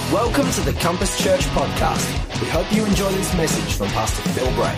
Welcome to the Compass Church podcast. We hope you enjoy this message from Pastor Phil Brake.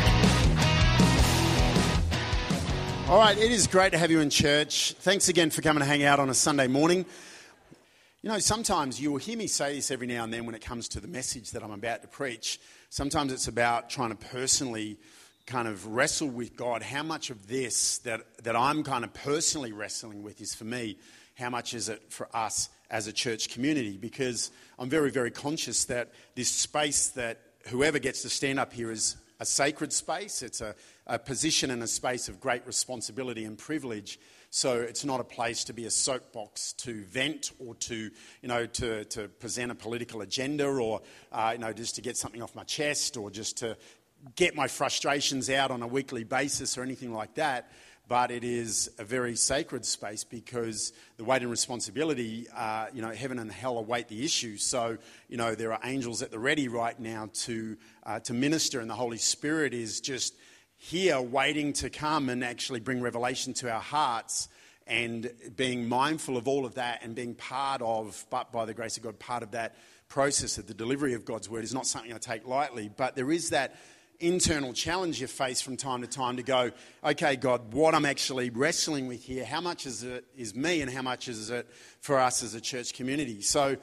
All right, it is great to have you in church. Thanks again for coming to hang out on a Sunday morning. You know, sometimes you will hear me say this every now and then when it comes to the message that I'm about to preach. Sometimes it's about trying to personally kind of wrestle with God. How much of this that I'm kind of personally wrestling with is for me? How much is it for us as a church community? Because I'm very, very conscious that this space that whoever gets to stand up here is a sacred space. It's a position and a space of great responsibility and privilege. So it's not a place to be a soapbox to vent or to present a political agenda or, just to get something off my chest or just to get my frustrations out on a weekly basis or anything like that. But it is a very sacred space because the weight and responsibility, heaven and hell await the issue. So, there are angels at the ready right now to minister, and the Holy Spirit is just here waiting to come and actually bring revelation to our hearts, and being mindful of all of that and being part of, but by the grace of God, part of that process of the delivery of God's word is not something I take lightly. But there is that internal challenge you face from time to time to go, okay, God, what I'm actually wrestling with here, how much is me and how much is it for us as a church community? So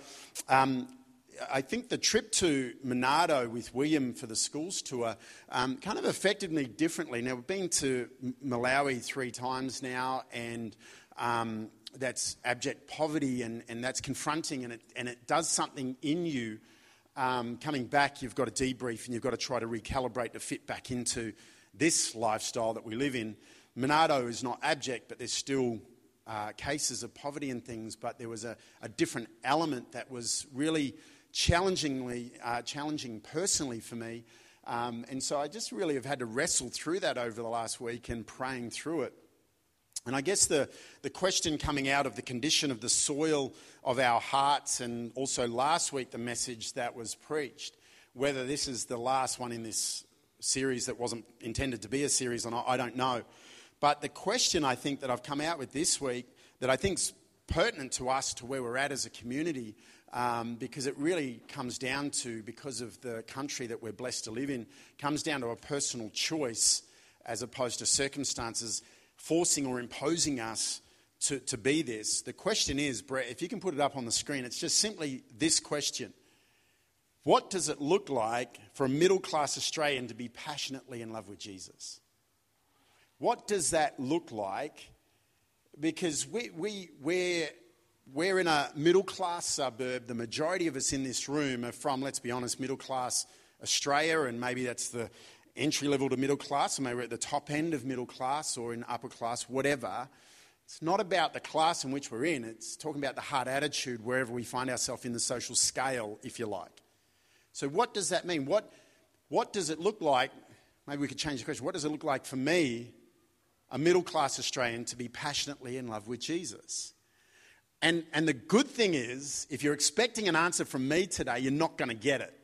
I think the trip to Monarto with William for the schools tour kind of affected me differently. Now, we've been to Malawi 3 times now, and that's abject poverty, and that's confronting, and it does something in you. Coming back, you've got to debrief and you've got to try to recalibrate to fit back into this lifestyle that we live in. Monarto is not abject, but there's still cases of poverty and things, but there was a different element that was really challenging personally for me. And so I just really have had to wrestle through that over the last week and praying through it. And I guess the question coming out of the condition of the soil of our hearts, and also last week the message that was preached, whether this is the last one in this series that wasn't intended to be a series or not, I don't know. But the question I think that I've come out with this week that I think is pertinent to us, to where we're at as a community, because it really comes down to, because of the country that we're blessed to live in, comes down to a personal choice as opposed to circumstances forcing or imposing us to be this. The question is, Brett, if you can put it up on the screen, it's just simply this question. What does it look like for a middle-class Australian to be passionately in love with Jesus? What does that look like? Because we're in a middle-class suburb. The majority of us in this room are from, let's be honest, middle-class Australia, and maybe that's the entry level to middle class, or maybe we're at the top end of middle class or in upper class, whatever. It's not about the class in which we're in. It's talking about the heart attitude wherever we find ourselves in the social scale, if you like. So what does that mean? What does it look like? Maybe we could change the question. What does it look like for me, a middle class Australian, to be passionately in love with Jesus? And the good thing is, if you're expecting an answer from me today, you're not going to get it.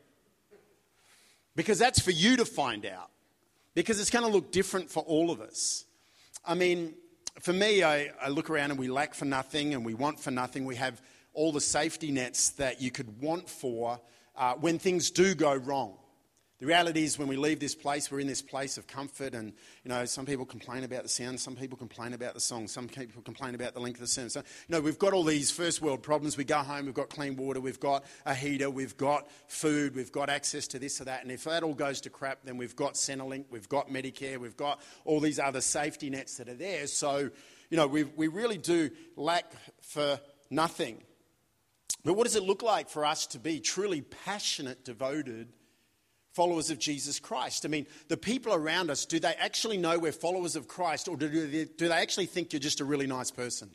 Because that's for you to find out. Because it's going to look different for all of us. I mean, for me, I look around and we lack for nothing and we want for nothing. We have all the safety nets that you could want for when things do go wrong. The reality is, when we leave this place, we're in this place of comfort, and some people complain about the sound, some people complain about the song, some people complain about the length of the sermon. So, we've got all these first world problems. We go home, we've got clean water, we've got a heater, we've got food, we've got access to this or that, and if that all goes to crap, then we've got Centrelink, we've got Medicare, we've got all these other safety nets that are there. So, we really do lack for nothing. But what does it look like for us to be truly passionate, devoted followers of Jesus Christ? I mean, the people around us, do they actually know we're followers of Christ, or do they actually think you're just a really nice person?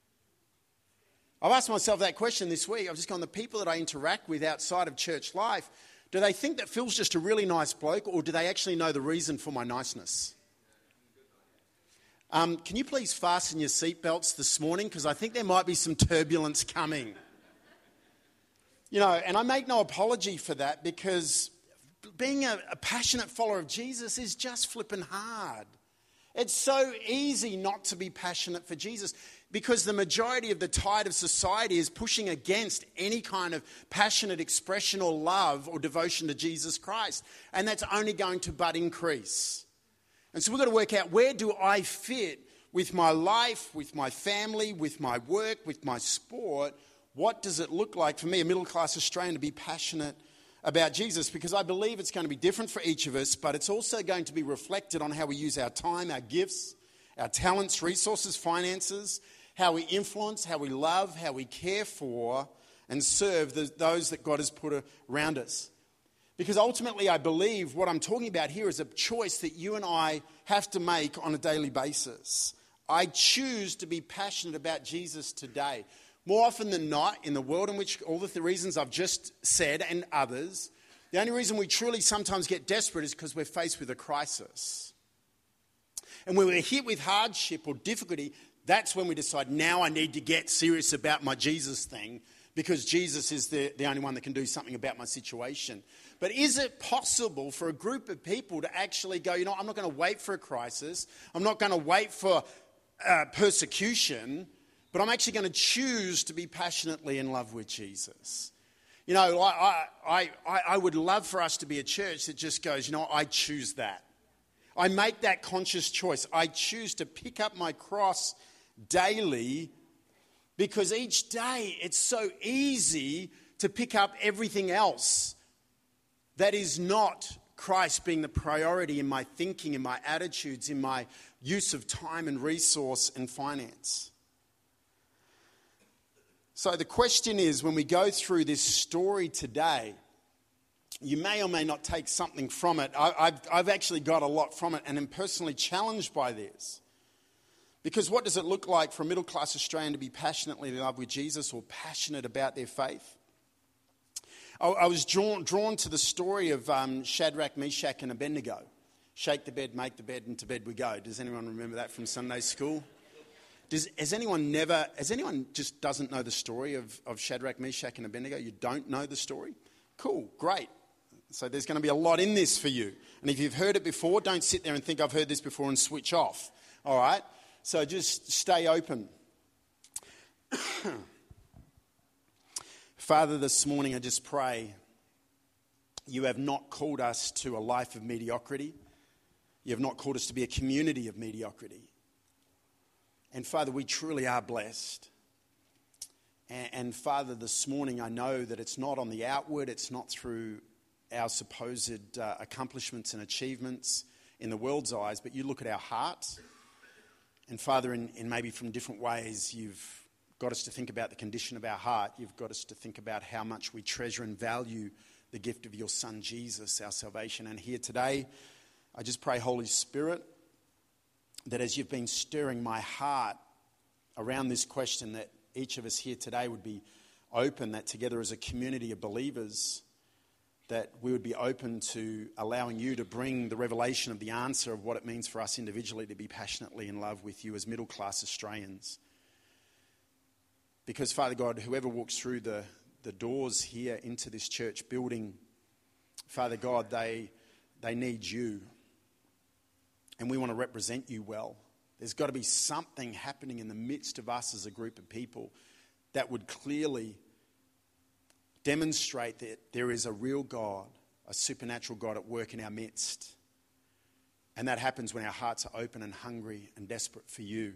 I've asked myself that question this week. I've just gone, the people that I interact with outside of church life, do they think that Phil's just a really nice bloke, or do they actually know the reason for my niceness? Can you please fasten your seatbelts this morning? Because I think there might be some turbulence coming. And I make no apology for that, because being a passionate follower of Jesus is just flipping hard. It's so easy not to be passionate for Jesus. because the majority of the tide of society is pushing against any kind of passionate expression or love or devotion to Jesus Christ. And that's only going to but increase. And so we've got to work out, where do I fit with my life, with my family, with my work, with my sport? What does it look like for me, a middle-class Australian, to be passionate about Jesus? Because I believe it's going to be different for each of us, but it's also going to be reflected on how we use our time, our gifts, our talents, resources, finances, how we influence, how we love, how we care for and serve those that God has put around us. Because ultimately, I believe what I'm talking about here is a choice that you and I have to make on a daily basis. I choose to be passionate about Jesus today. More often than not, in the world in which all the reasons I've just said and others, the only reason we truly sometimes get desperate is because we're faced with a crisis. And when we're hit with hardship or difficulty, that's when we decide, now I need to get serious about my Jesus thing, because Jesus is the only one that can do something about my situation. But is it possible for a group of people to actually go, you know, I'm not going to wait for a crisis, I'm not going to wait for persecution, but I'm actually going to choose to be passionately in love with Jesus? You know, I would love for us to be a church that just goes, you know, I choose that. I make that conscious choice. I choose to pick up my cross daily, because each day it's so easy to pick up everything else that is not Christ being the priority in my thinking, in my attitudes, in my use of time and resource and finance. So the question is, when we go through this story today, you may or may not take something from it. I've actually got a lot from it and am personally challenged by this. Because what does it look like for a middle-class Australian to be passionately in love with Jesus or passionate about their faith? I was drawn to the story of Shadrach, Meshach, and Abednego. Shake the bed, make the bed, and to bed we go. Does anyone remember that from Sunday school? Has anyone just doesn't know the story of Shadrach, Meshach, and Abednego? You don't know the story? Cool, great. So there's going to be a lot in this for you. And if you've heard it before, don't sit there and think I've heard this before and switch off. All right? So just stay open. Father, this morning I just pray you have not called us to a life of mediocrity. You have not called us to be a community of mediocrity. And Father, we truly are blessed. And Father, this morning I know that it's not on the outward, it's not through our supposed accomplishments and achievements in the world's eyes, but you look at our hearts. And Father, in maybe from different ways, you've got us to think about the condition of our heart. You've got us to think about how much we treasure and value the gift of your Son, Jesus, our salvation. And here today, I just pray, Holy Spirit, that as you've been stirring my heart around this question, that each of us here today would be open, that together as a community of believers, that we would be open to allowing you to bring the revelation of the answer of what it means for us individually to be passionately in love with you as middle-class Australians. Because, Father God, whoever walks through the doors here into this church building, Father God, they need you. And we want to represent you well. There's got to be something happening in the midst of us as a group of people that would clearly demonstrate that there is a real God, a supernatural God at work in our midst. And that happens when our hearts are open and hungry and desperate for you.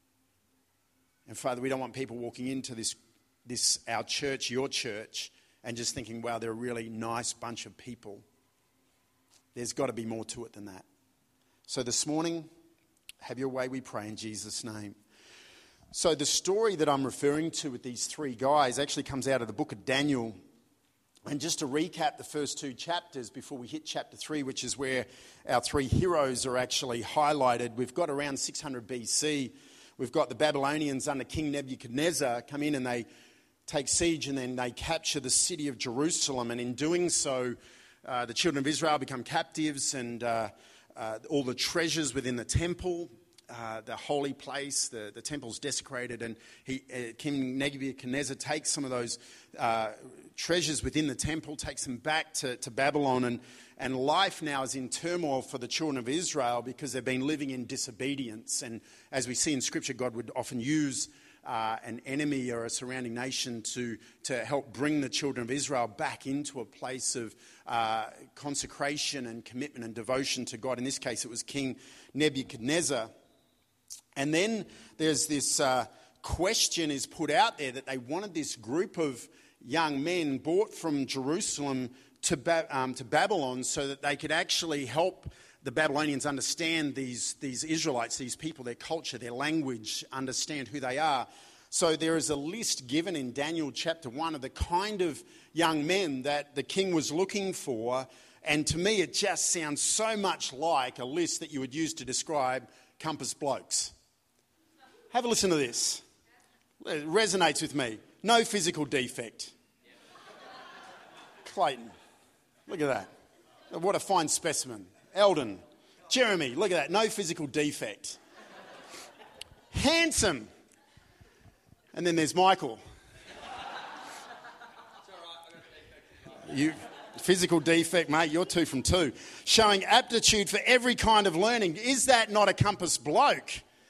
And Father, we don't want people walking into this our church, your church, and just thinking, wow, they're a really nice bunch of people. There's got to be more to it than that. So this morning, have your way, we pray in Jesus' name. So the story that I'm referring to with these three guys actually comes out of the book of Daniel. And just to recap the first two chapters before we hit chapter 3, which is where our three heroes are actually highlighted. We've got around 600 BC. We've got the Babylonians under King Nebuchadnezzar come in and they take siege and then they capture the city of Jerusalem. And in doing so, the children of Israel become captives, and all the treasures within the temple, the holy place, the temple's desecrated, and King Nebuchadnezzar takes some of those treasures within the temple, takes them back to Babylon, and life now is in turmoil for the children of Israel because they've been living in disobedience. And as we see in Scripture, God would often use an enemy or a surrounding nation to help bring the children of Israel back into a place of consecration and commitment and devotion to God. In this case, it was King Nebuchadnezzar. And then there's this question is put out there that they wanted this group of young men brought from Jerusalem to Babylon so that they could actually help the Babylonians understand these Israelites, these people, their culture, their language, understand who they are. So there is a list given in Daniel chapter 1 of the kind of young men that the king was looking for. And to me, it just sounds so much like a list that you would use to describe Compass blokes. Have a listen to this. It resonates with me. No physical defect. Clayton. Look at that. What a fine specimen. Eldon. Jeremy. Look at that. No physical defect. Handsome. And then there's Michael. You physical defect, mate. You're 2 from 2. Showing aptitude for every kind of learning. Is that not a Compass bloke?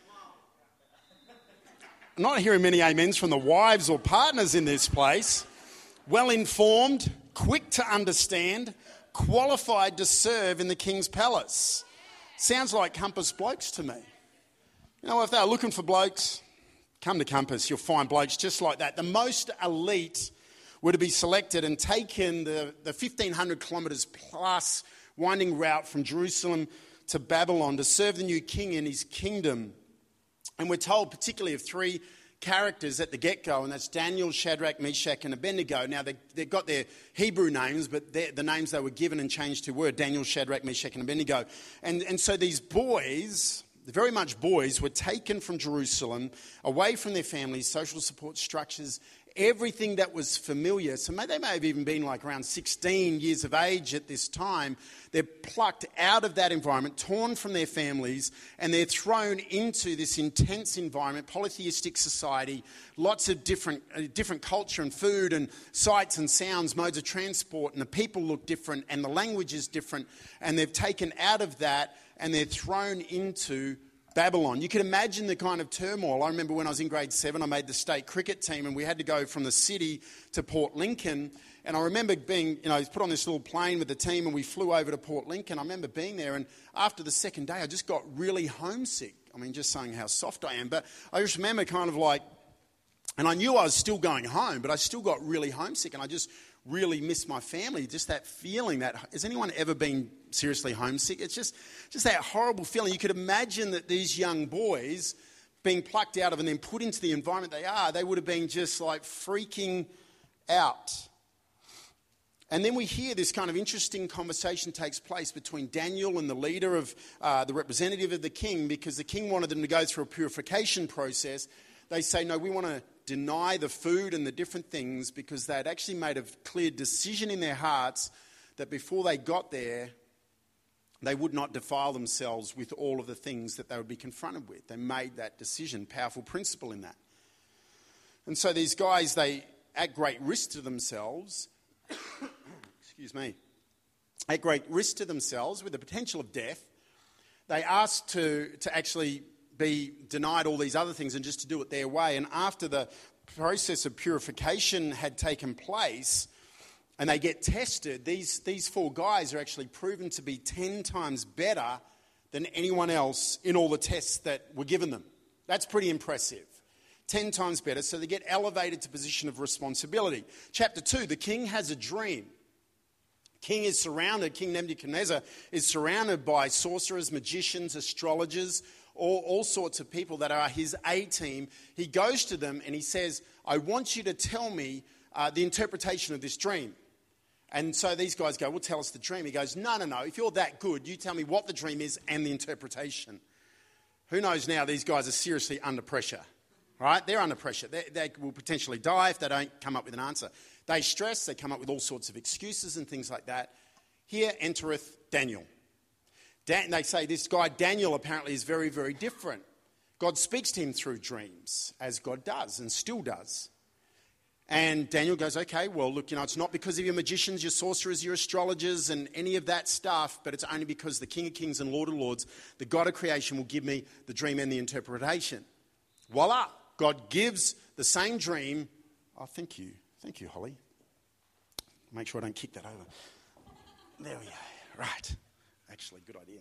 I'm not hearing many amens from the wives or partners in this place. Well informed, quick to understand, qualified to serve in the king's palace. Sounds like Compass blokes to me. You know, if they're looking for blokes, come to Compass. You'll find blokes just like that. The most elite were to be selected and taken the 1,500 kilometres plus winding route from Jerusalem to Babylon to serve the new king in his kingdom. And we're told particularly of 3 characters at the get-go, and that's Daniel, Shadrach, Meshach, and Abednego. Now, they've got their Hebrew names, but the names they were given and changed to were Daniel, Shadrach, Meshach, and Abednego. And so these boys, very much boys, were taken from Jerusalem, away from their families, social support structures, everything that was familiar. So they may have even been like around 16 years of age at this time. They're plucked out of that environment, torn from their families, and they're thrown into this intense environment, polytheistic society, lots of different culture and food and sights and sounds, modes of transport, and the people look different and the language is different, and they're taken out of that and they're thrown into Babylon. You can imagine the kind of turmoil. I remember when I was in grade 7, I made the state cricket team and we had to go from the city to Port Lincoln. And I remember being, put on this little plane with the team and we flew over to Port Lincoln. I remember being there, and after the second day, I just got really homesick. I mean, just saying how soft I am. But I just remember kind of like, and I knew I was still going home, but I still got really homesick and I just really missed my family. Just that feeling that, has anyone ever been seriously homesick? It's just that horrible feeling. You could imagine that these young boys being plucked out of and then put into the environment they would have been just like freaking out. And then we hear this kind of interesting conversation takes place between Daniel and the leader of the representative of the king, because the king wanted them to go through a purification process. They say, no, we want to deny the food and the different things, because they had actually made a clear decision in their hearts that before they got there, they would not defile themselves with all of the things that they would be confronted with. They made that decision, powerful principle in that. And so these guys, they, at great risk to themselves, at great risk to themselves with the potential of death, they asked to actually be denied all these other things and just to do it their way. And after the process of purification had taken place and they get tested, these 4 guys are actually proven to be 10 times better than anyone else in all the tests that were given them. That's pretty impressive. 10 times better, so they get elevated to position of responsibility. Chapter 2, the king has a dream. King Nebuchadnezzar is surrounded by sorcerers, magicians, astrologers, all sorts of people that are his A-team. He goes to them and he says, I want you to tell me the interpretation of this dream. And so these guys go, well, tell us the dream. He goes, no, if you're that good, you tell me what the dream is and the interpretation. Who knows now, these guys are seriously under pressure, right? They're under pressure. They will potentially die if they don't come up with an answer. They stress, they come up with all sorts of excuses and things like that. Here entereth Daniel. They say this guy Daniel apparently is very, very different. God speaks to him through dreams, as God does and still does. And Daniel goes, okay, well, look, it's not because of your magicians, your sorcerers, your astrologers and any of that stuff, but it's only because the King of Kings and Lord of Lords, the God of creation, will give me the dream and the interpretation. Voila, God gives the same dream. Oh, thank you. Thank you, Holly. Make sure I don't kick that over. There we go. Right. Actually, good idea.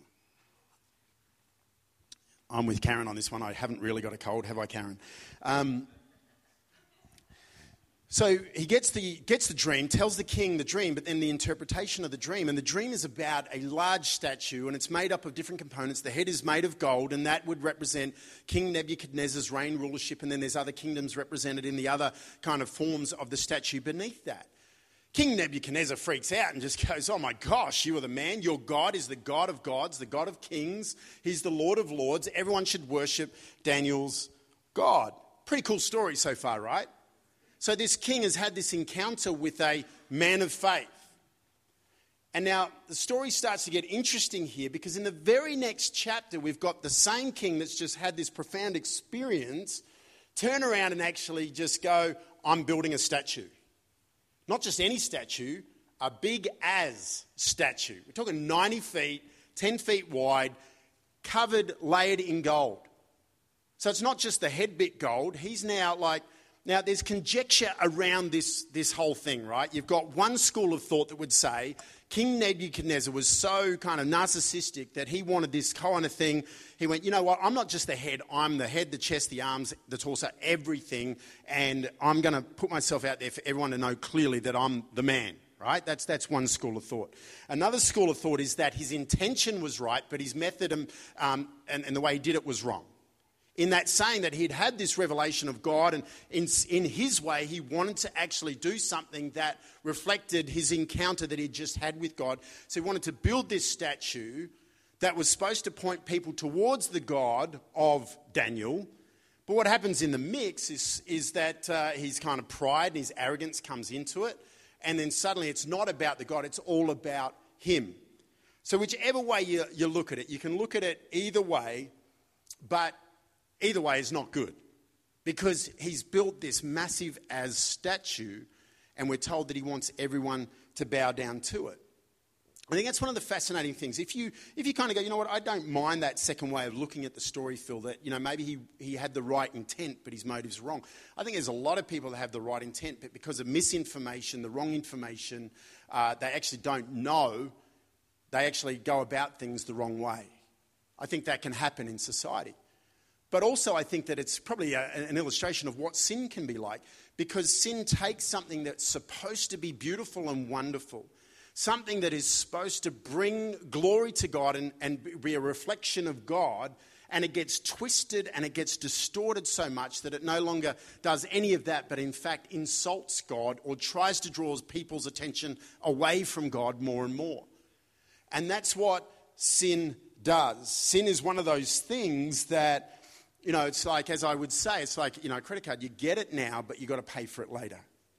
I'm with Karen on this one. I haven't really got a cold, have I, Karen? So he gets the dream, tells the king the dream, but then the interpretation of the dream. And the dream is about a large statue, and it's made up of different components. The head is made of gold, and that would represent King Nebuchadnezzar's reign, rulership, and then there's other kingdoms represented in the other kind of forms of the statue beneath that. King Nebuchadnezzar freaks out and just goes, oh my gosh, you are the man. Your God is the God of gods, the God of kings. He's the Lord of lords. Everyone should worship Daniel's God. Pretty cool story so far, right? So this king has had this encounter with a man of faith. And now the story starts to get interesting here because in the very next chapter, we've got the same king that's just had this profound experience turn around and actually just go, I'm building a statue. Not just any statue, a big as statue. We're talking 90 feet, 10 feet wide, covered, layered in gold. So it's not just the head bit gold. He's now now there's conjecture around this whole thing, right? You've got one school of thought that would say King Nebuchadnezzar was so kind of narcissistic that he wanted this kind of thing. He went, you know what, I'm not just the head, I'm the head, the chest, the arms, the torso, everything, and I'm going to put myself out there for everyone to know clearly that I'm the man, right? That's one school of thought. Another school of thought is that his intention was right, but his method and the way he did it was wrong. In that saying that he'd had this revelation of God, and in his way, he wanted to actually do something that reflected his encounter that he'd just had with God. So he wanted to build this statue that was supposed to point people towards the God of Daniel. But what happens in the mix is that his kind of pride and his arrogance comes into it. And then suddenly it's not about the God, it's all about him. So whichever way you look at it, you can look at it either way, but either way is not good because he's built this massive as statue and we're told that he wants everyone to bow down to it. I think that's one of the fascinating things. If you kind of go, you know what, I don't mind that second way of looking at the story, Phil, that, you know, maybe he had the right intent but his motive's wrong. I think there's a lot of people that have the right intent but because of misinformation, the wrong information, they actually don't know, they actually go about things the wrong way. I think that can happen in society. But also I think that it's probably an illustration of what sin can be like because sin takes something that's supposed to be beautiful and wonderful, something that is supposed to bring glory to God and be a reflection of God, and it gets twisted and it gets distorted so much that it no longer does any of that but in fact insults God or tries to draw people's attention away from God more and more. And that's what sin does. Sin is one of those things that, you know, it's like, as I would say, it's like, you know, a credit card, you get it now, but you've got to pay for it later.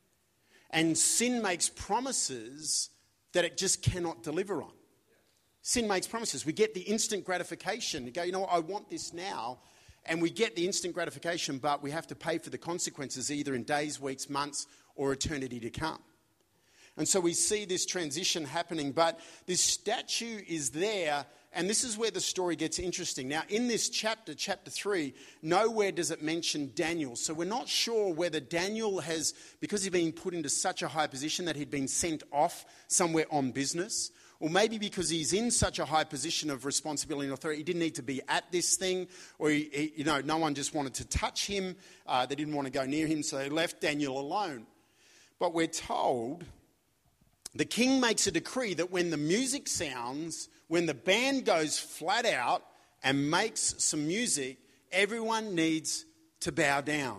And sin makes promises that it just cannot deliver on. Sin makes promises. We get the instant gratification. You go, you know what, I want this now. And we get the instant gratification, but we have to pay for the consequences either in days, weeks, months, or eternity to come. And so we see this transition happening, but this statue is there. And this is where the story gets interesting. Now, in this chapter 3, nowhere does it mention Daniel. So we're not sure whether Daniel has, because he's been put into such a high position that he'd been sent off somewhere on business, or maybe because he's in such a high position of responsibility and authority, he didn't need to be at this thing, or no one just wanted to touch him. They didn't want to go near him, so they left Daniel alone. But we're told the king makes a decree that when the music sounds, when the band goes flat out and makes some music, everyone needs to bow down.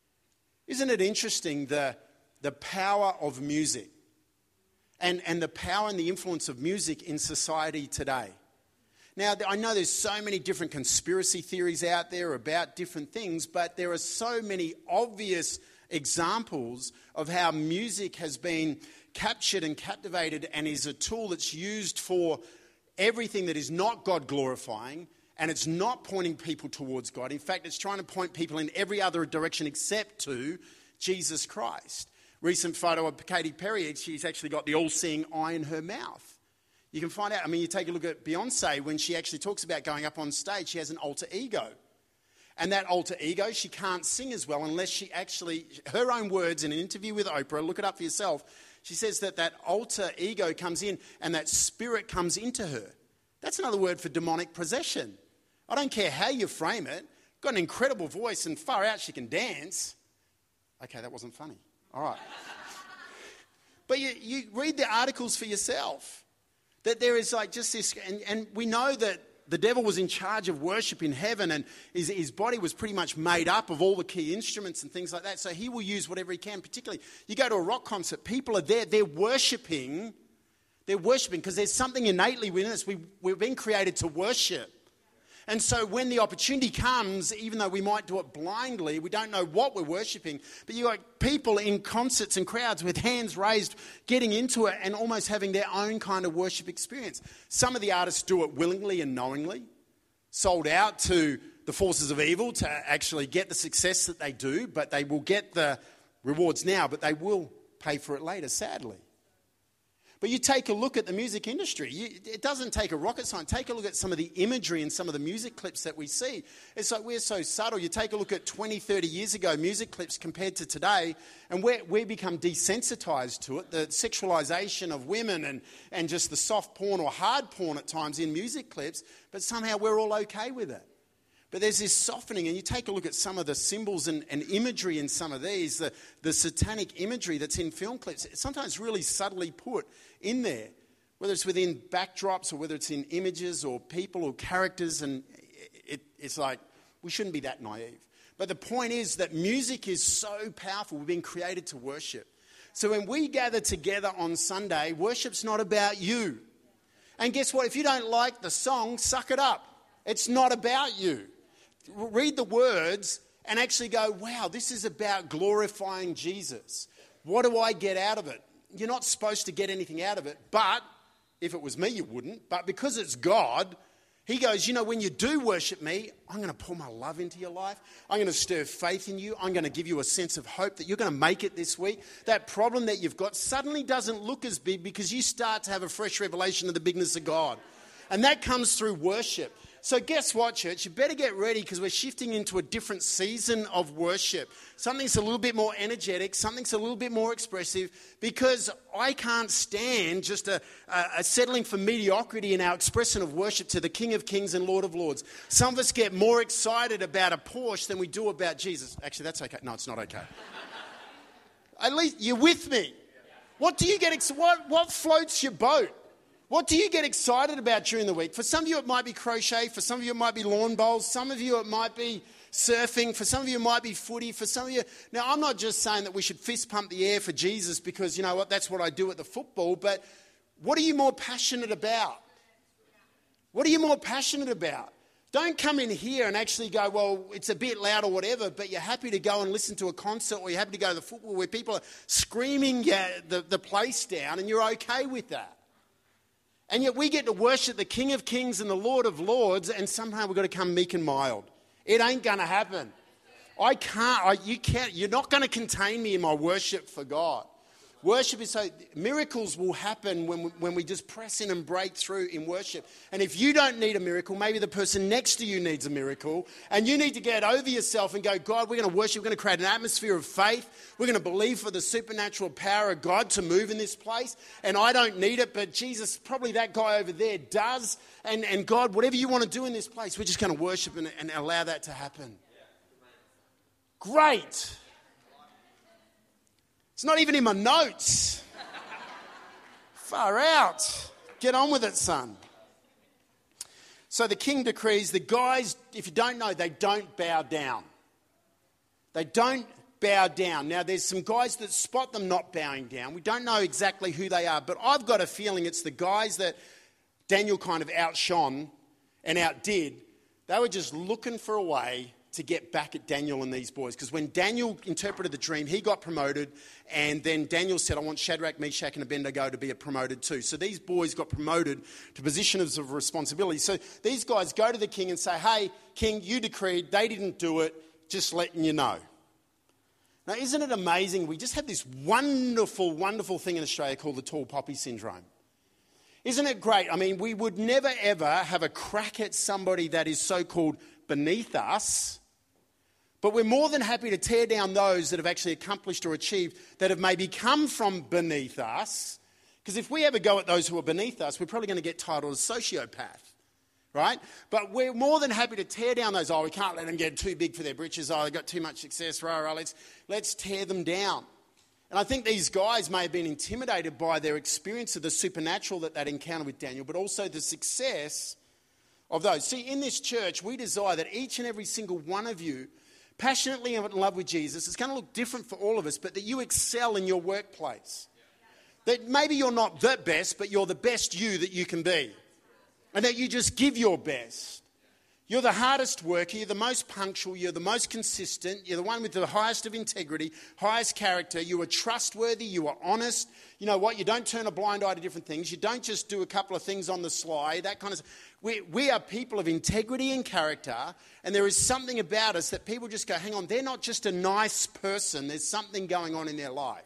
Isn't it interesting, the power of music and the power and the influence of music in society today? Now, I know there's so many different conspiracy theories out there about different things, but there are so many obvious examples of how music has been captured and captivated and is a tool that's used for everything that is not God glorifying, and it's not pointing people towards God. In fact, it's trying to point people in every other direction except to Jesus Christ. Recent photo of Katy Perry, she's actually got the all-seeing eye in her mouth. You can find out, I mean, you take a look at Beyonce when she actually talks about going up on stage, she has an alter ego. And that alter ego, she can't sing as well unless she actually, her own words in an interview with Oprah, look it up for yourself, she says that alter ego comes in and that spirit comes into her. That's another word for demonic possession. I don't care how you frame it. Got an incredible voice and far out she can dance. Okay, that wasn't funny. All right. But you read the articles for yourself. That there is like just this, and we know that the devil was in charge of worship in heaven, and his body was pretty much made up of all the key instruments and things like that. So he will use whatever he can. Particularly, you go to a rock concert, people are there, they're worshiping because there's something innately within us. We've been created to worship. And so when the opportunity comes, even though we might do it blindly, we don't know what we're worshipping, but you've got people in concerts and crowds with hands raised, getting into it and almost having their own kind of worship experience. Some of the artists do it willingly and knowingly, sold out to the forces of evil to actually get the success that they do, but they will get the rewards now, but they will pay for it later, sadly. But you take a look at the music industry. It doesn't take a rocket science. Take a look at some of the imagery and some of the music clips that we see. It's like we're so subtle. You take a look at 20, 30 years ago music clips compared to today, and we become desensitized to it. The sexualization of women and just the soft porn or hard porn at times in music clips, but somehow we're all okay with it. But there's this softening, and you take a look at some of the symbols and imagery in some of these, the satanic imagery that's in film clips. It's sometimes really subtly put in there, whether it's within backdrops or whether it's in images or people or characters, and it's like we shouldn't be that naive. But the point is that music is so powerful. We've been created to worship. So when we gather together on Sunday, worship's not about you. And guess what? If you don't like the song, suck it up. It's not about you. Read the words and actually go, wow, this is about glorifying Jesus. What do I get out of it? You're not supposed to get anything out of it, but if it was me, you wouldn't. But because it's God, he goes, you know, when you do worship me, I'm going to pour my love into your life. I'm going to stir faith in you. I'm going to give you a sense of hope that you're going to make it this week. That problem that you've got suddenly doesn't look as big because you start to have a fresh revelation of the bigness of God. And that comes through worship. So guess what, church? You better get ready because we're shifting into a different season of worship. Something's a little bit more energetic. Something's a little bit more expressive because I can't stand just a settling for mediocrity in our expression of worship to the King of Kings and Lord of Lords. Some of us get more excited about a Porsche than we do about Jesus. Actually, that's okay. No, it's not okay. At least you're with me. What do you get? What floats your boat? What do you get excited about during the week? For some of you, it might be crochet. For some of you, it might be lawn bowls. Some of you, it might be surfing. For some of you, it might be footy. For some of you... Now, I'm not just saying that we should fist pump the air for Jesus because, you know what, that's what I do at the football. But what are you more passionate about? What are you more passionate about? Don't come in here and actually go, well, it's a bit loud or whatever, but you're happy to go and listen to a concert or you're happy to go to the football where people are screaming the place down and you're okay with that. And yet we get to worship the King of Kings and the Lord of Lords, and somehow we've got to come meek and mild. It ain't going to happen. You're not going to contain me in my worship for God. Worship is so, miracles will happen when we just press in and break through in worship. And if you don't need a miracle, maybe the person next to you needs a miracle. And you need to get over yourself and go, God, we're going to worship. We're going to create an atmosphere of faith. We're going to believe for the supernatural power of God to move in this place. And I don't need it, but Jesus, probably that guy over there does. And God, whatever you want to do in this place, we're just going to worship and allow that to happen. Great. It's not even in my notes. Far out. Get on with it, son. So the king decrees, the guys, if you don't know, they don't bow down. They don't bow down. Now, there's some guys that spot them not bowing down. We don't know exactly who they are, but I've got a feeling it's the guys that Daniel kind of outshone and outdid. They were just looking for a way to get back at Daniel and these boys. Because when Daniel interpreted the dream, he got promoted. And then Daniel said, I want Shadrach, Meshach, and Abednego to be promoted too. So these boys got promoted to positions of responsibility. So these guys go to the king and say, hey, king, you decreed. They didn't do it. Just letting you know. Now, isn't it amazing? We just have this wonderful, wonderful thing in Australia called the tall poppy syndrome. Isn't it great? I mean, we would never, ever have a crack at somebody that is so-called beneath us But we're more than happy to tear down those that have actually accomplished or achieved, that have maybe come from beneath us. Because if we ever go at those who are beneath us, we're probably going to get titled as sociopath, right? But we're more than happy to tear down those, we can't let them get too big for their britches, they've got too much success, let's tear them down. And I think these guys may have been intimidated by their experience of the supernatural that they'd encountered with Daniel, but also the success of those. See, in this church, we desire that each and every single one of you, passionately in love with Jesus, it's going to look different for all of us, but that you excel in your workplace. That maybe you're not the best, but you're the best you that you can be. And that you just give your best. You're the hardest worker, you're the most punctual, you're the most consistent, you're the one with the highest of integrity, highest character, you are trustworthy, you are honest. You know what, you don't turn a blind eye to different things, you don't just do a couple of things on the sly, that kind of stuff. We are people of integrity and character, and there is something about us that people just go, hang on, they're not just a nice person, there's something going on in their life.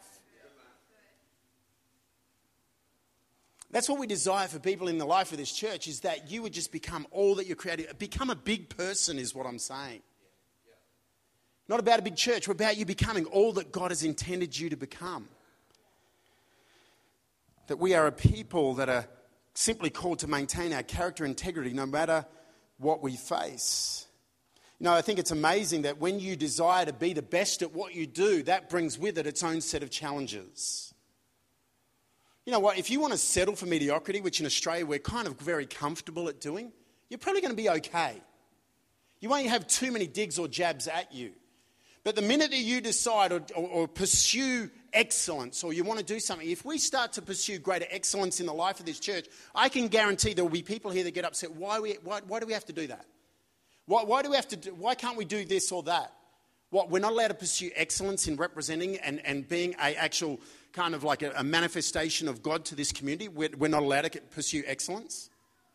That's what we desire for people in the life of this church, is that you would just become all that you're created. Become a big person is what I'm saying. Not about a big church, we're about you becoming all that God has intended you to become. That we are a people that are simply called to maintain our character integrity no matter what we face. You know, I think it's amazing that when you desire to be the best at what you do, that brings with it its own set of challenges. You know what, if you want to settle for mediocrity, which in Australia we're kind of very comfortable at doing, you're probably going to be okay. You won't have too many digs or jabs at you. But the minute that you decide or pursue excellence, or you want to do something, if we start to pursue greater excellence in the life of this church, I can guarantee there will be people here that get upset. Why do we have to do that? Why can't we do this or that? What, we're not allowed to pursue excellence in representing and being an actual kind of like a manifestation of God to this community? We're not allowed to pursue excellence?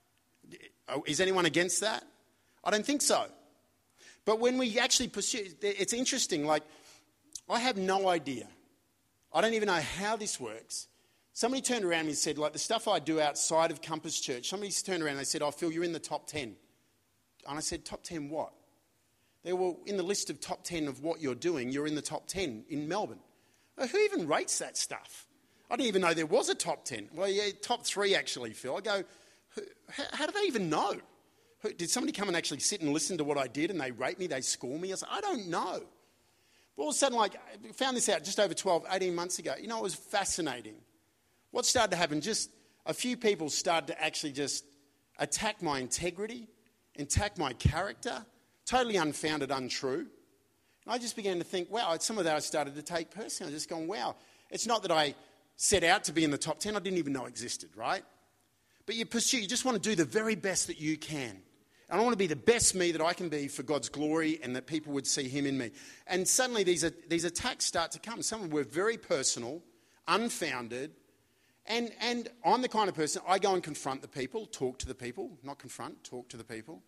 Is anyone against that? I don't think so. But when we actually pursue, it's interesting, like, I have no idea. I don't even know how this works. Somebody turned around and said, like, the stuff I do outside of Compass Church, somebody turned around and they said, Phil, you're in the top 10. And I said, top 10 what? They were in the list of top 10 of what you're doing, you're in the top 10 in Melbourne. Who even rates that stuff? I didn't even know there was a top 10. Well, yeah, top 3 actually, Phil. I go, how do they even know? Did somebody come and actually sit and listen to what I did and they rate me, they score me? I said, I don't know. But all of a sudden, like, I found this out just over 18 months ago. You know, it was fascinating. What started to happen, just a few people started to actually just attack my integrity, attack my character, totally unfounded, untrue. And I just began to think, wow, some of that I started to take personally. I was just going, wow, it's not that I set out to be in the top 10. I didn't even know existed, right? But you just want to do the very best that you can. And I want to be the best me that I can be for God's glory and that people would see him in me. And suddenly these attacks start to come. Some of them were very personal, unfounded. And I'm the kind of person, I go and confront the people, talk to the people. Not confront, talk to the people.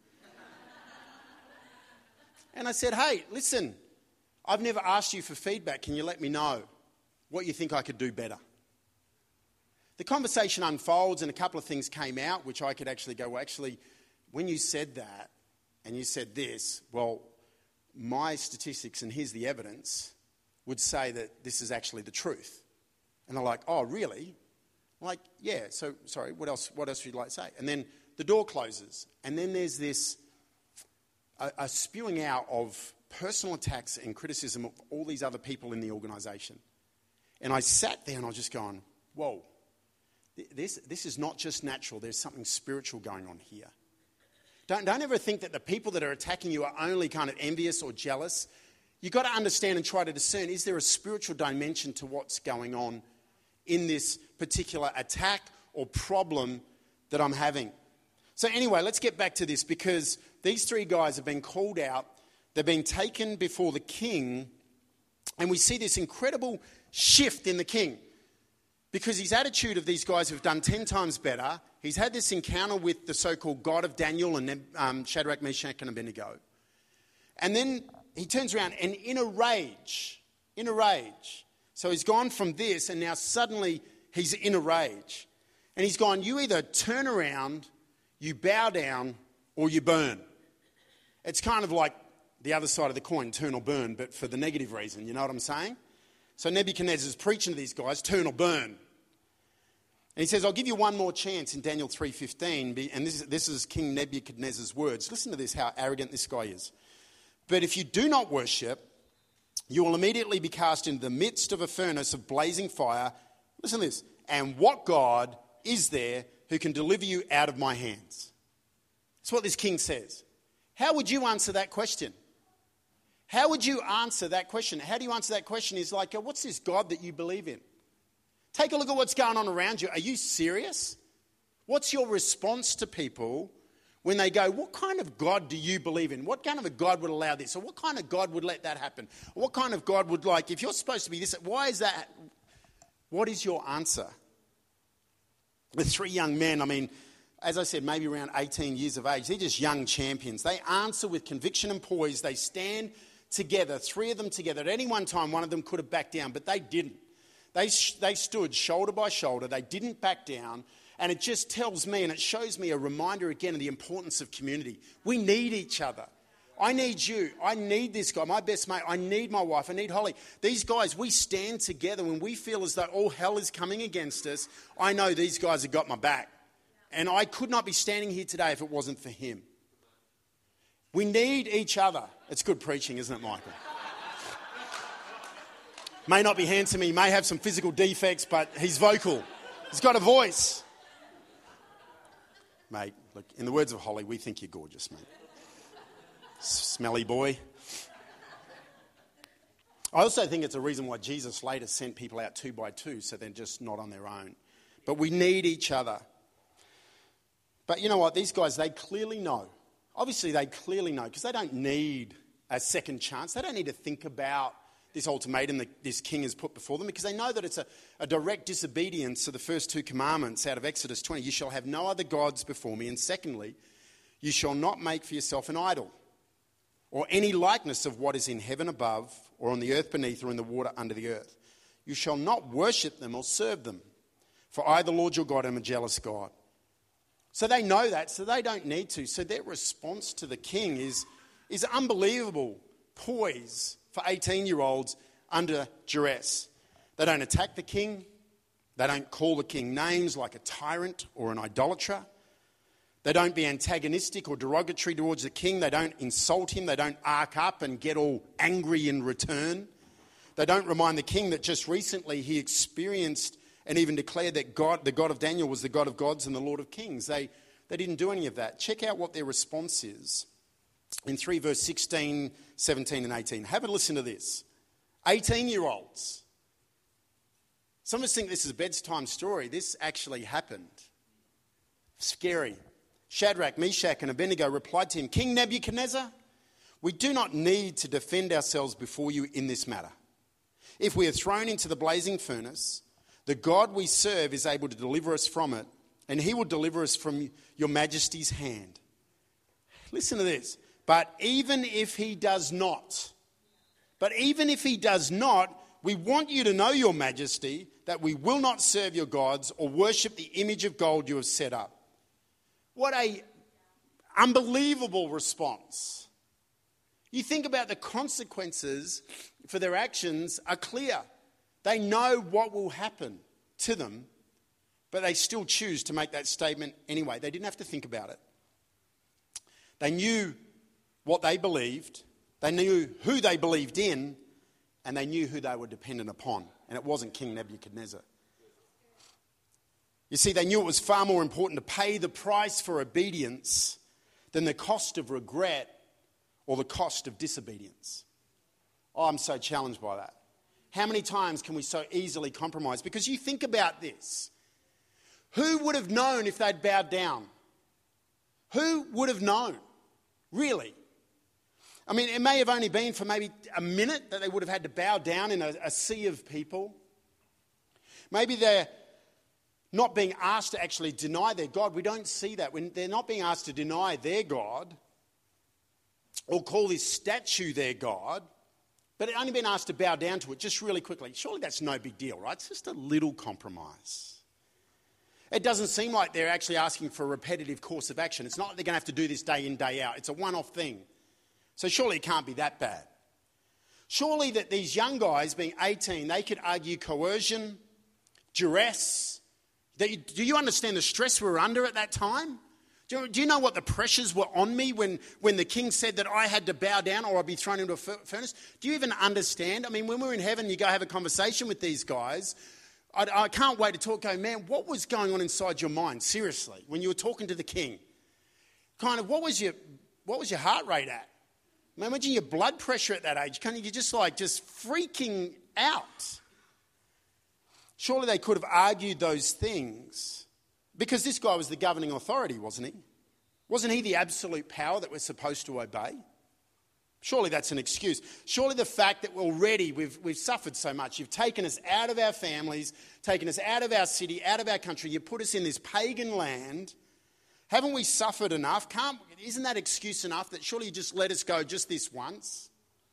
And I said, hey, listen, I've never asked you for feedback. Can you let me know what you think I could do better? The conversation unfolds and a couple of things came out, which I could actually go, well, actually, when you said that and you said this, well, my statistics, and here's the evidence, would say that this is actually the truth. And they're like, oh, really? I'm like, yeah, so, sorry, what else would you like to say? And then the door closes. And then there's this, a spewing out of personal attacks and criticism of all these other people in the organisation. And I sat there and I was just going, whoa, this is not just natural, there's something spiritual going on here. Don't ever think that the people that are attacking you are only kind of envious or jealous. You've got to understand and try to discern, is there a spiritual dimension to what's going on in this particular attack or problem that I'm having? So anyway, let's get back to this, because these 3 guys have been called out. They've been taken before the king, and we see this incredible shift in the king, because his attitude of these guys who've done 10 times better, he's had this encounter with the so-called God of Daniel and Shadrach, Meshach, and Abednego. And then he turns around and in a rage, so he's gone from this and now suddenly he's in a rage. And he's gone, you either turn around, you bow down, or you burn. It's kind of like the other side of the coin, turn or burn, but for the negative reason. You know what I'm saying? So Nebuchadnezzar's preaching to these guys, turn or burn. And he says, I'll give you one more chance in Daniel 3:15. And this is King Nebuchadnezzar's words. Listen to this, how arrogant this guy is. But if you do not worship, you will immediately be cast into the midst of a furnace of blazing fire. Listen to this. And what God is there who can deliver you out of my hands? That's what this king says. How would you answer that question? How would you answer that question? How do you answer that question is like, what's this God that you believe in? Take a look at what's going on around you. Are you serious? What's your response to people when they go, what kind of God do you believe in? What kind of a God would allow this? Or what kind of God would let that happen? Or what kind of God would if you're supposed to be this, why is that? What is your answer? The three young men, as I said, maybe around 18 years of age, they're just young champions. They answer with conviction and poise. They stand together, three of them together. At any one time, one of them could have backed down, but they didn't. They stood shoulder by shoulder. They didn't back down. And it just tells me, and it shows me a reminder again of the importance of community. We need each other. I need you. I need this guy, my best mate. I need my wife. I need Holly. These guys, we stand together when we feel as though all hell is coming against us. I know these guys have got my back. And I could not be standing here today if it wasn't for him. We need each other. It's good preaching, isn't it, Michael? May not be handsome, he may have some physical defects, but he's vocal. He's got a voice. Mate, look, in the words of Holly, we think you're gorgeous, mate. Smelly boy. I also think it's a reason why Jesus later sent people out 2 by 2, so they're just not on their own. But we need each other. But you know what? These guys, they clearly know. Obviously, they clearly know because they don't need a second chance. They don't need to think about this ultimatum that this king has put before them because they know that it's a direct disobedience to the first 2 commandments out of Exodus 20. You shall have no other gods before me. And secondly, you shall not make for yourself an idol or any likeness of what is in heaven above or on the earth beneath or in the water under the earth. You shall not worship them or serve them. For I, the Lord your God, am a jealous God. So they know that, so they don't need to. So their response to the king is unbelievable poise for 18-year-olds under duress. They don't attack the king. They don't call the king names like a tyrant or an idolater. They don't be antagonistic or derogatory towards the king. They don't insult him. They don't arc up and get all angry in return. They don't remind the king that just recently he experienced and even declared that God, the God of Daniel, was the God of gods and the Lord of kings. They didn't do any of that. Check out what their response is in 3 verse 16, 17 and 18. Have a listen to this. 18-year-olds. Some of us think this is a bedtime story. This actually happened. Scary. Shadrach, Meshach and Abednego replied to him, King Nebuchadnezzar, we do not need to defend ourselves before you in this matter. If we are thrown into the blazing furnace, the God we serve is able to deliver us from it, and he will deliver us from your majesty's hand. Listen to this. But even if he does not, we want you to know, your majesty, that we will not serve your gods or worship the image of gold you have set up. What a unbelievable response. You think about the consequences for their actions are clear. They know what will happen to them, but they still choose to make that statement anyway. They didn't have to think about it. They knew what they believed, they knew who they believed in, and they knew who they were dependent upon. And it wasn't King Nebuchadnezzar. You see, they knew it was far more important to pay the price for obedience than the cost of regret or the cost of disobedience. Oh, I'm so challenged by that. How many times can we so easily compromise? Because you think about this. Who would have known if they'd bowed down? Who would have known? Really? I mean, it may have only been for maybe a minute that they would have had to bow down in a sea of people. Maybe they're not being asked to actually deny their God. We don't see that. When they're not being asked to deny their God or call this statue their God, but they've only been asked to bow down to it just really quickly. Surely that's no big deal, right? It's just a little compromise. It doesn't seem like they're actually asking for a repetitive course of action. It's not like they're going to have to do this day in, day out. It's a one-off thing. So surely it can't be that bad. Surely that these young guys, being 18, they could argue coercion, duress. Do you understand the stress we were under at that time? Do you know what the pressures were on me when the king said that I had to bow down or I'd be thrown into a furnace? Do you even understand? I mean, when we're in heaven, you go have a conversation with these guys. I can't wait to talk, go, man, what was going on inside your mind, seriously, when you were talking to the king? Kind of, what was your heart rate at? Imagine your blood pressure at that age. You're just freaking out. Surely they could have argued those things because this guy was the governing authority, wasn't he? Wasn't he the absolute power that we're supposed to obey? Surely that's an excuse. Surely the fact that already we've suffered so much. You've taken us out of our families, taken us out of our city, out of our country. You put us in this pagan land. Haven't we suffered enough? Isn't that excuse enough that surely you just let us go just this once?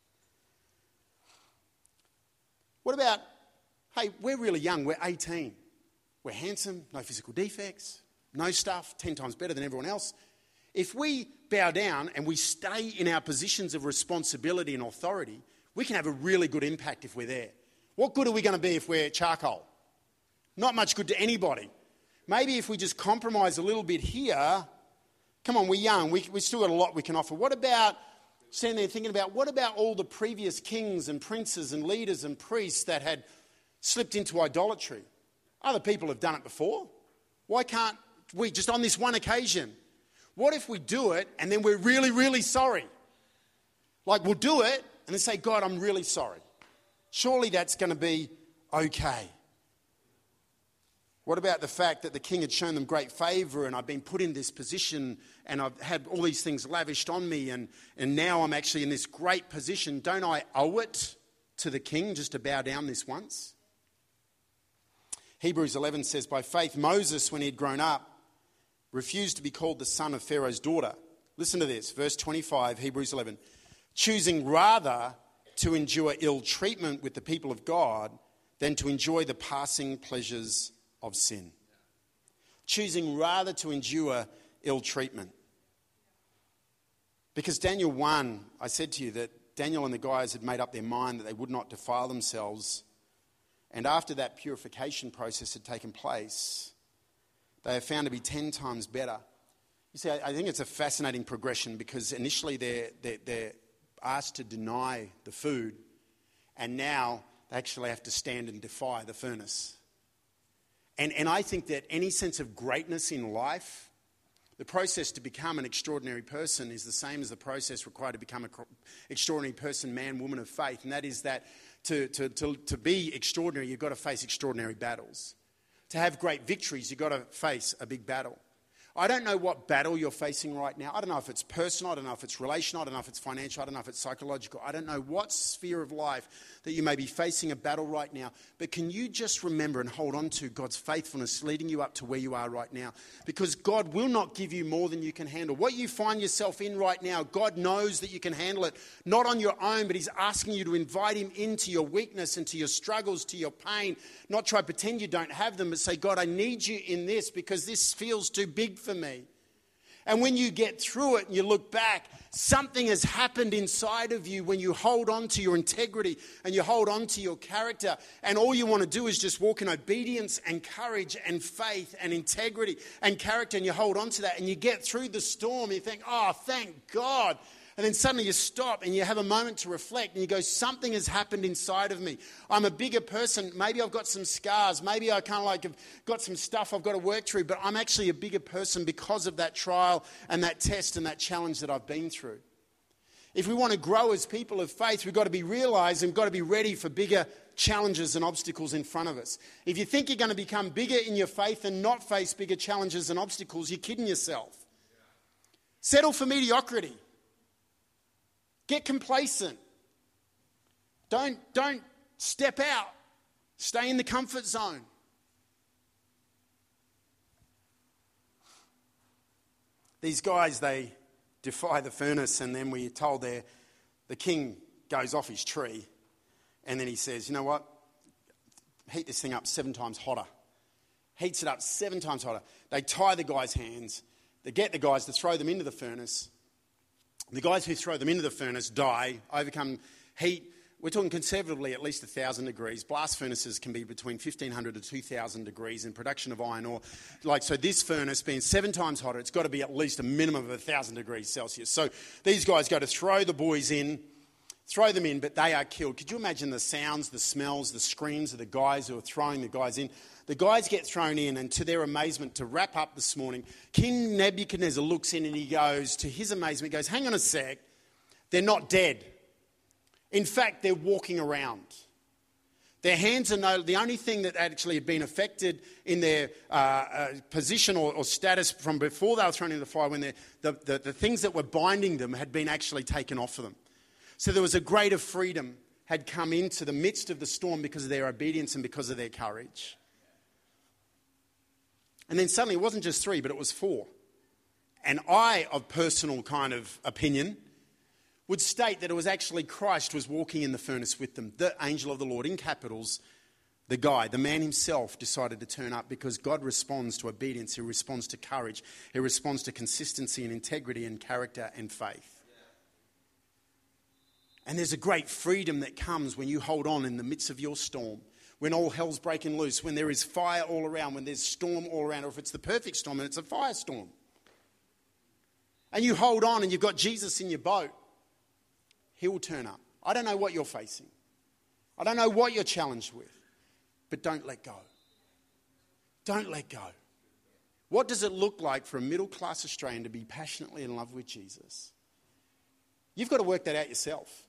What about, hey, we're really young, we're 18. We're handsome, no physical defects, no stuff, 10 times better than everyone else. If we bow down and we stay in our positions of responsibility and authority, we can have a really good impact if we're there. What good are we going to be if we're charcoal? Not much good to anybody. Maybe if we just compromise a little bit here, come on, we're young, we still got a lot we can offer. What about, standing there thinking about, what about all the previous kings and princes and leaders and priests that had slipped into idolatry? Other people have done it before. Why can't we, just on this one occasion? What if we do it and then we're really, really sorry? Like we'll do it and then say, God, I'm really sorry. Surely that's going to be okay. What about the fact that the king had shown them great favour and I've been put in this position and I've had all these things lavished on me and now I'm actually in this great position. Don't I owe it to the king just to bow down this once? Hebrews 11 says, by faith Moses, when he had grown up, refused to be called the son of Pharaoh's daughter. Listen to this, verse 25, Hebrews 11. Choosing rather to endure ill treatment with the people of God than to enjoy the passing pleasures of sin. Choosing rather to endure ill treatment. Because Daniel 1, I said to you that Daniel and the guys had made up their mind that they would not defile themselves. And after that purification process had taken place, they are found to be 10 times better. You see, I think it's a fascinating progression because initially they're asked to deny the food and now they actually have to stand and defy the furnace. And I think that any sense of greatness in life, the process to become an extraordinary person is the same as the process required to become an extraordinary person, man, woman of faith. And that is that to be extraordinary, you've got to face extraordinary battles. To have great victories, you've got to face a big battle. I don't know what battle you're facing right now. I don't know if it's personal. I don't know if it's relational. I don't know if it's financial. I don't know if it's psychological. I don't know what sphere of life that you may be facing a battle right now. But can you just remember and hold on to God's faithfulness leading you up to where you are right now? Because God will not give you more than you can handle. What you find yourself in right now, God knows that you can handle it. Not on your own, but He's asking you to invite Him into your weakness, into your struggles, to your pain. Not try to pretend you don't have them, but say, God, I need you in this because this feels too big for me. And when you get through it and you look back, something has happened inside of you when you hold on to your integrity and you hold on to your character. And all you want to do is just walk in obedience and courage and faith and integrity and character. And you hold on to that and you get through the storm and you think, oh, thank God. And then suddenly you stop and you have a moment to reflect and you go, something has happened inside of me. I'm a bigger person. Maybe I've got some scars. Maybe I kind of like have got some stuff I've got to work through, but I'm actually a bigger person because of that trial and that test and that challenge that I've been through. If we want to grow as people of faith, we've got to be realised and we've got to be ready for bigger challenges and obstacles in front of us. If you think you're going to become bigger in your faith and not face bigger challenges and obstacles, you're kidding yourself. Settle for mediocrity. Get complacent. Don't step out. Stay in the comfort zone. These guys, they defy the furnace, and then we're told the king goes off his tree, and then he says, you know what? Heat this thing up 7 times hotter. Heats it up 7 times hotter. They tie the guy's hands. They get the guys to throw them into the furnace. The guys who throw them into the furnace die, overcome heat. We're talking conservatively at least 1,000 degrees. Blast furnaces can be between 1,500 to 2,000 degrees in production of iron ore. So this furnace being 7 times hotter, it's got to be at least a minimum of 1,000 degrees Celsius. So these guys go to throw the boys in, throw them in, but they are killed. Could you imagine the sounds, the smells, the screams of the guys who are throwing the guys in? The guys get thrown in, and to their amazement, to wrap up this morning, King Nebuchadnezzar looks in and he goes, to his amazement, he goes, hang on a sec, they're not dead. In fact, they're walking around. Their hands are the only thing that actually had been affected in their position or status from before they were thrown into the fire, when the things that were binding them had been actually taken off of them. So there was a greater freedom had come into the midst of the storm because of their obedience and because of their courage. And then suddenly it wasn't just 3, but it was 4. And I, of personal kind of opinion, would state that it was actually Christ was walking in the furnace with them. The angel of the Lord, in capitals, the man himself decided to turn up, because God responds to obedience. He responds to courage. He responds to consistency and integrity and character and faith. And there's a great freedom that comes when you hold on in the midst of your storm, when all hell's breaking loose, when there is fire all around, when there's storm all around, or if it's the perfect storm and it's a firestorm. And you hold on and you've got Jesus in your boat. He will turn up. I don't know what you're facing. I don't know what you're challenged with. But don't let go. Don't let go. What does it look like for a middle-class Australian to be passionately in love with Jesus? You've got to work that out yourself.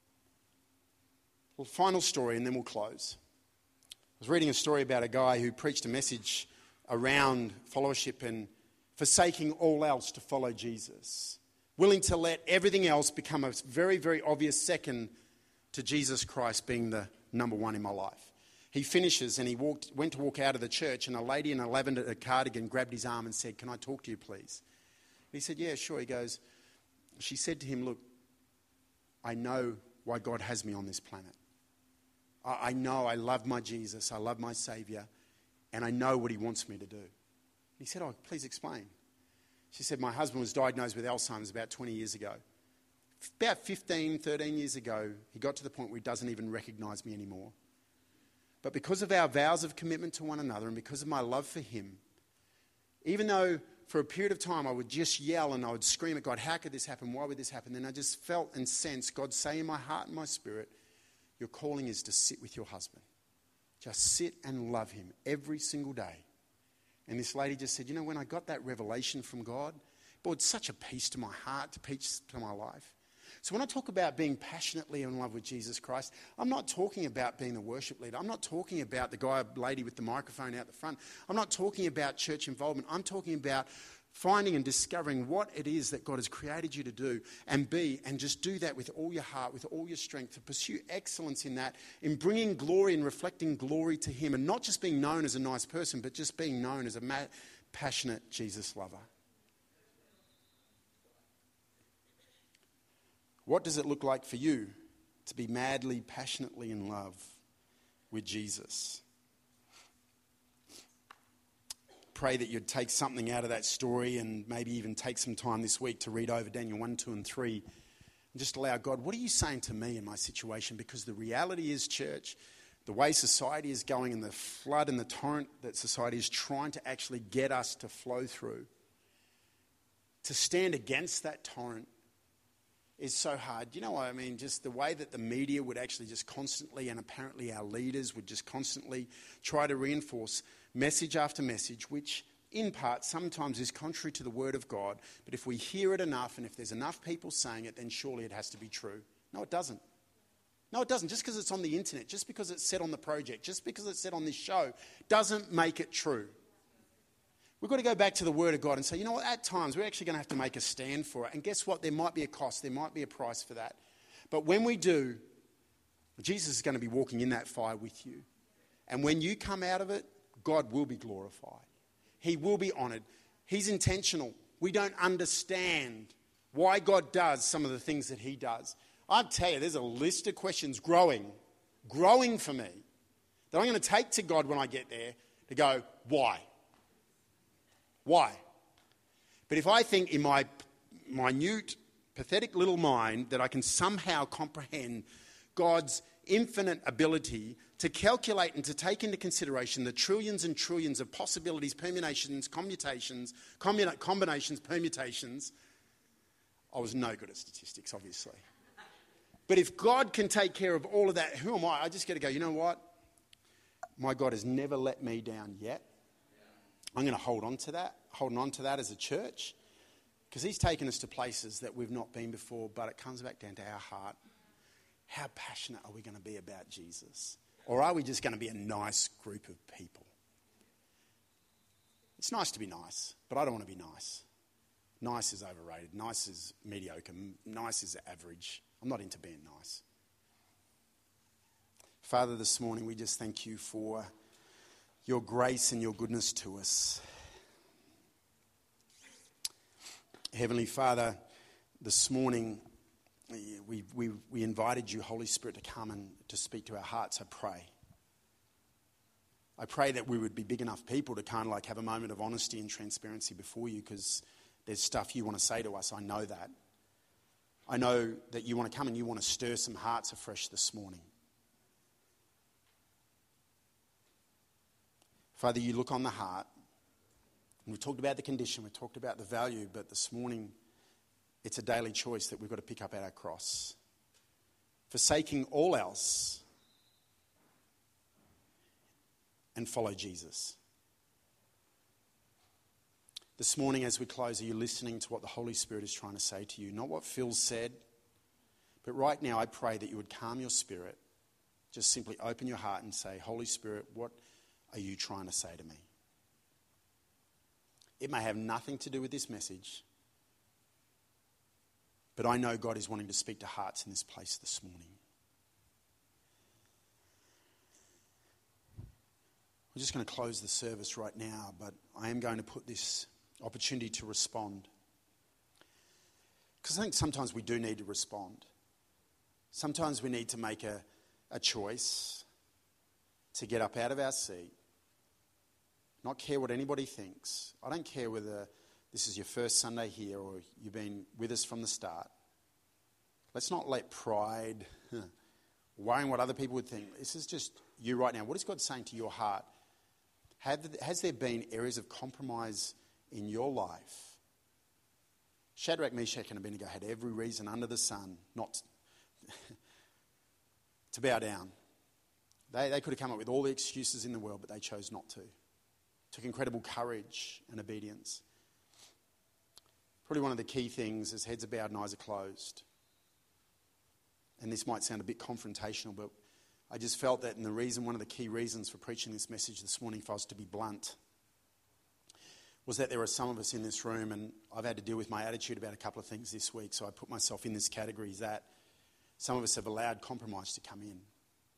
Well, final story, and then we'll close. I was reading a story about a guy who preached a message around followership and forsaking all else to follow Jesus. Willing to let everything else become a very, very obvious second to Jesus Christ being the number one in my life. He finishes and he went to walk out of the church, and a lady in a lavender cardigan grabbed his arm and said, "Can I talk to you, please?" He said, "Yeah, sure." She said to him, "Look, I know why God has me on this planet. I know I love my Jesus, I love my Saviour, and I know what he wants me to do." He said, "Oh, please explain." She said, "My husband was diagnosed with Alzheimer's about 20 years ago. About 15, 13 years ago, he got to the point where he doesn't even recognise me anymore. But because of our vows of commitment to one another and because of my love for him, even though for a period of time I would just yell and I would scream at God, how could this happen? Why would this happen? Then I just felt and sensed God say in my heart and my spirit, your calling is to sit with your husband. Just sit and love him every single day." And this lady just said, when I got that revelation from God, it brought such a peace to my heart, peace to my life. So when I talk about being passionately in love with Jesus Christ, I'm not talking about being the worship leader. I'm not talking about the lady with the microphone out the front. I'm not talking about church involvement. I'm talking about finding and discovering what it is that God has created you to do and be, and just do that with all your heart, with all your strength, to pursue excellence in that, in bringing glory and reflecting glory to him, and not just being known as a nice person, but just being known as a passionate Jesus lover. What does it look like for you to be madly, passionately in love with Jesus? Pray that you'd take something out of that story, and maybe even take some time this week to read over Daniel 1, 2 and 3 and just allow God, what are you saying to me in my situation? Because the reality is, church, the way society is going and the flood and the torrent that society is trying to actually get us to flow through, to stand against that torrent is so hard. You know what I mean? Just the way that the media would actually just constantly, and apparently our leaders would just constantly try to reinforce message after message, which in part sometimes is contrary to the word of God. But if we hear it enough, and if there's enough people saying it, then surely it has to be true. No, it doesn't. No, it doesn't. Just because it's on the internet, just because it's said on the project, just because it's said on this show, doesn't make it true. We've got to go back to the Word of God and say, you know what, at times we're actually going to have to make a stand for it. And guess what? There might be a cost. There might be a price for that. But when we do, Jesus is going to be walking in that fire with you. And when you come out of it, God will be glorified. He will be honoured. He's intentional. We don't understand why God does some of the things that he does. I tell you, there's a list of questions growing for me, that I'm going to take to God when I get there to go, why? Why? But if I think in my minute pathetic little mind that I can somehow comprehend God's infinite ability to calculate and to take into consideration the trillions and trillions of possibilities, permutations, combinations, permutations. I was no good at statistics, obviously. But if God can take care of all of that, who am I? I just got to go, you know what? My God has never let me down yet. I'm going to holding on to that as a church, because he's taken us to places that we've not been before, but it comes back down to our heart. How passionate are we going to be about Jesus? Or are we just going to be a nice group of people? It's nice to be nice, but I don't want to be nice. Nice is overrated. Nice is mediocre. Nice is average. I'm not into being nice. Father, this morning we just thank you for your grace and your goodness to us. Heavenly Father, this morning we invited you, Holy Spirit, to come and to speak to our hearts. I pray that we would be big enough people to kind of like have a moment of honesty and transparency before you, because there's stuff you want to say to us. I know that. I know that you want to come and you want to stir some hearts afresh this morning. Father, you look on the heart. And we've talked about the condition, we've talked about the value, but this morning it's a daily choice that we've got to pick up at our cross. Forsaking all else and follow Jesus. This morning as we close, are you listening to what the Holy Spirit is trying to say to you? Not what Phil said, but right now I pray that you would calm your spirit. Just simply open your heart and say, Holy Spirit, what are you trying to say to me? It may have nothing to do with this message, but I know God is wanting to speak to hearts in this place this morning. We're just going to close the service right now, but I am going to put this opportunity to respond. Because I think sometimes we do need to respond. Sometimes we need to make a choice to get up out of our seat, not care what anybody thinks. I don't care whether this is your first Sunday here or you've been with us from the start. Let's not let pride, worrying what other people would think. This is just you right now. What is God saying to your heart? Has there been areas of compromise in your life? Shadrach, Meshach, and Abednego had every reason under the sun not to bow down. They could have come up with all the excuses in the world, but they chose not to. Took incredible courage and obedience. Probably one of the key things is heads are bowed and eyes are closed. And this might sound a bit confrontational, but I just felt that, and one of the key reasons for preaching this message this morning, for us to be blunt, was that there are some of us in this room, and I've had to deal with my attitude about a couple of things this week, so I put myself in this category, is that some of us have allowed compromise to come in.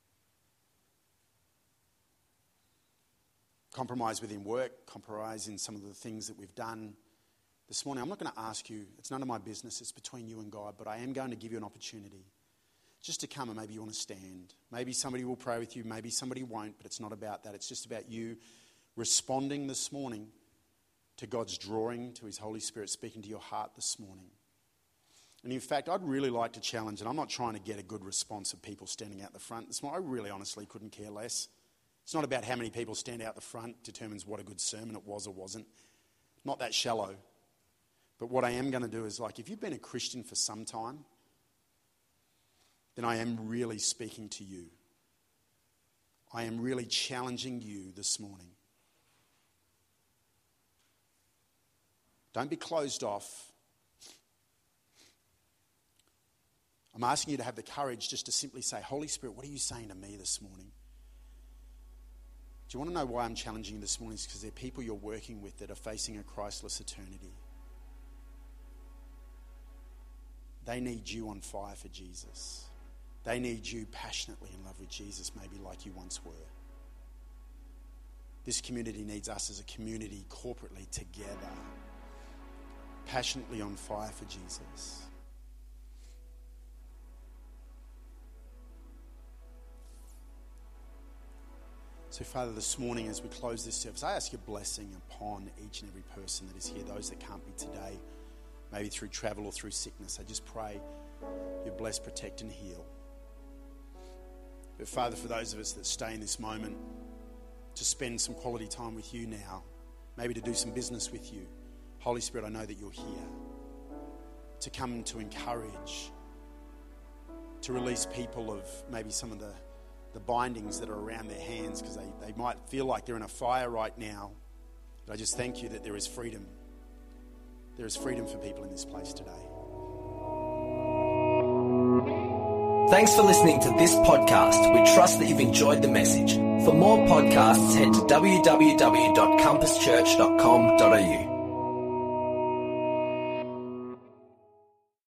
Compromise within work, compromise in some of the things that we've done. This morning, I'm not going to ask you, it's none of my business, it's between you and God, but I am going to give you an opportunity just to come, and maybe you want to stand. Maybe somebody will pray with you, maybe somebody won't, but it's not about that. It's just about you responding this morning to God's drawing, to his Holy Spirit speaking to your heart this morning. And in fact, I'd really like to challenge, and I'm not trying to get a good response of people standing out the front this morning. I really honestly couldn't care less. It's not about how many people stand out the front determines what a good sermon it was or wasn't. Not that shallow. But what I am going to do is, like, if you've been a Christian for some time, then I am really speaking to you. I am really challenging you this morning. Don't be closed off. I'm asking you to have the courage just to simply say, Holy Spirit, what are you saying to me this morning? Do you want to know why I'm challenging you this morning? It's because there are people you're working with that are facing a Christless eternity. They need you on fire for Jesus. They need you passionately in love with Jesus, maybe like you once were. This community needs us as a community corporately together, passionately on fire for Jesus. So, Father, this morning as we close this service, I ask your blessing upon each and every person that is here, those that can't be today. maybe through travel or through sickness. I just pray you bless, protect and heal. But Father, for those of us that stay in this moment to spend some quality time with you now, maybe to do some business with you, Holy Spirit, I know that you're here to come to encourage, to release people of maybe some of the bindings that are around their hands, because they might feel like they're in a fire right now. But I just thank you that there is freedom. There is freedom for people in this place today. Thanks for listening to this podcast. We trust that you've enjoyed the message. For more podcasts, head to www.compasschurch.com.au.